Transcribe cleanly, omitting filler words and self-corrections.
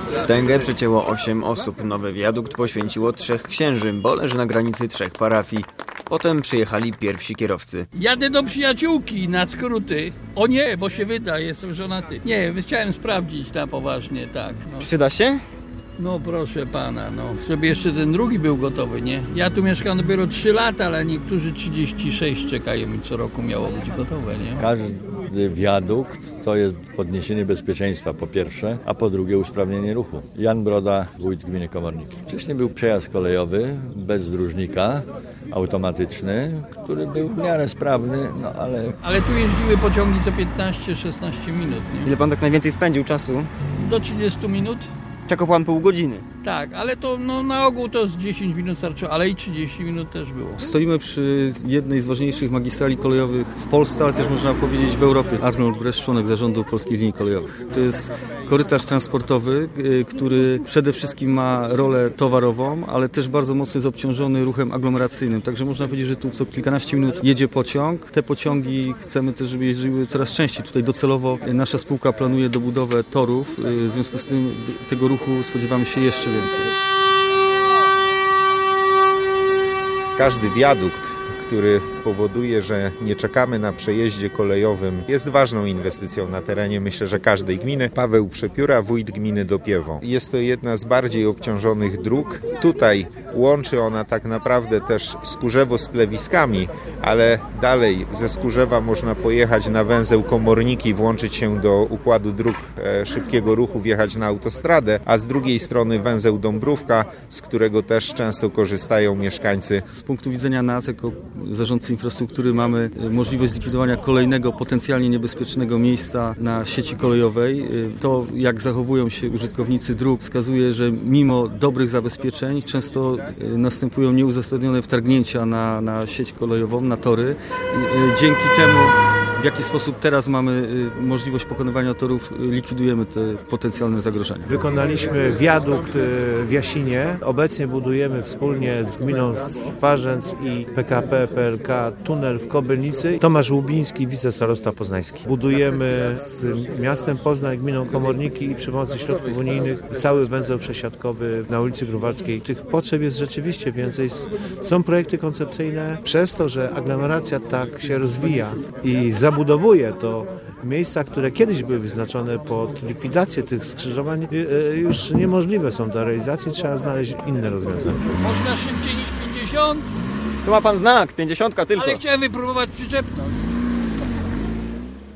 Wstęgę przecięło 8 osób. Nowy wiadukt poświęciło 3 księży, bo leży na granicy 3 parafii. Potem przyjechali pierwsi kierowcy. Jadę do przyjaciółki na skróty. O nie, bo się wyda, jestem żonaty. Nie, chciałem sprawdzić na poważnie, tak. No. Przyda się? No proszę pana, no, żeby jeszcze ten drugi był gotowy, nie? Ja tu mieszkam dopiero 3 lata, ale niektórzy 36 czekają i co roku miało być gotowe, nie? Każdy wiadukt to jest podniesienie bezpieczeństwa po pierwsze, a po drugie usprawnienie ruchu. Jan Broda, wójt gminy Komorniki. Wcześniej był przejazd kolejowy bez dróżnika, automatyczny, który był w miarę sprawny, no ale... Ale tu jeździły pociągi co 15-16 minut, nie? Ile pan tak najwięcej spędził czasu? Do 30 minut? Czekał pan pół godziny. Tak, ale to no, na ogół to z 10 minut starczyło, ale i 30 minut też było. Stoimy przy jednej z ważniejszych magistrali kolejowych w Polsce, ale też można powiedzieć w Europie. Arnold Bresz, członek zarządu Polskich Linii Kolejowych. To jest korytarz transportowy, który przede wszystkim ma rolę towarową, ale też bardzo mocno jest obciążony ruchem aglomeracyjnym. Także można powiedzieć, że tu co kilkanaście minut jedzie pociąg. Te pociągi chcemy też, żeby jeździły coraz częściej. Tutaj docelowo nasza spółka planuje dobudowę torów. W związku z tym tego ruchu spodziewamy się jeszcze więcej. Każdy wiadukt, który powoduje, że nie czekamy na przejeździe kolejowym, jest ważną inwestycją na terenie, myślę, że każdej gminy. Paweł Przepióra, wójt gminy Dopiewo. Jest to jedna z bardziej obciążonych dróg. Tutaj łączy ona tak naprawdę też Skórzewo z Plewiskami, ale dalej ze Skórzewa można pojechać na węzeł Komorniki, włączyć się do układu dróg szybkiego ruchu, wjechać na autostradę, a z drugiej strony węzeł Dąbrówka, z którego też często korzystają mieszkańcy. Z punktu widzenia nas, jako zarządcy infrastruktury, mamy możliwość zlikwidowania kolejnego potencjalnie niebezpiecznego miejsca na sieci kolejowej. To, jak zachowują się użytkownicy dróg, wskazuje, że mimo dobrych zabezpieczeń często następują nieuzasadnione wtargnięcia na sieć kolejową, na tory. Dzięki temu, w jaki sposób teraz mamy możliwość pokonywania torów, likwidujemy te potencjalne zagrożenia. Wykonaliśmy wiadukt w Jasinie. Obecnie budujemy wspólnie z gminą Swarzędz i PKP PLK tunel w Kobylnicy. Tomasz Łubiński, wicestarosta poznański. Budujemy z miastem Poznań, gminą Komorniki i przy pomocy środków unijnych cały węzeł przesiadkowy na ulicy Grunwaldzkiej. Tych potrzeb jest rzeczywiście więcej. Są projekty koncepcyjne. Przez to, że aglomeracja tak się rozwija i zabudowuje, to miejsca, które kiedyś były wyznaczone pod likwidację tych skrzyżowań, już niemożliwe są do realizacji. Trzeba znaleźć inne rozwiązania. Można szybciej niż 50, Tu ma pan znak, 50 tylko. ale chciałem wypróbować przyczepność.